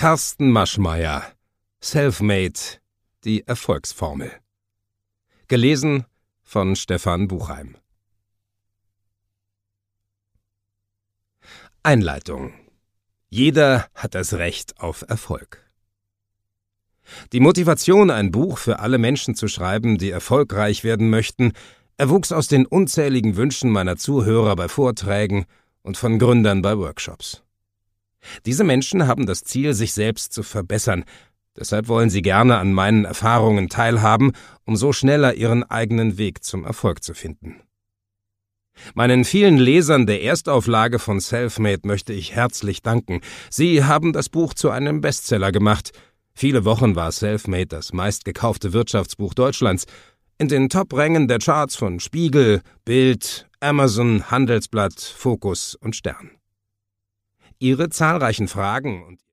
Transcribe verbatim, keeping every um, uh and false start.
Carsten Maschmeyer, Selfmade, die Erfolgsformel. Gelesen von Stefan Buchheim. Einleitung. Jeder hat das Recht auf Erfolg. Die Motivation, ein Buch für alle Menschen zu schreiben, die erfolgreich werden möchten, erwuchs aus den unzähligen Wünschen meiner Zuhörer bei Vorträgen und von Gründern bei Workshops. Diese Menschen haben das Ziel, sich selbst zu verbessern. Deshalb wollen sie gerne an meinen Erfahrungen teilhaben, um so schneller ihren eigenen Weg zum Erfolg zu finden. Meinen vielen Lesern der Erstauflage von Selfmade möchte ich herzlich danken. Sie haben das Buch zu einem Bestseller gemacht. Viele Wochen war Selfmade das meistgekaufte Wirtschaftsbuch Deutschlands. In den Top-Rängen der Charts von Spiegel, Bild, Amazon, Handelsblatt, Focus und Stern. Ihre zahlreichen Fragen und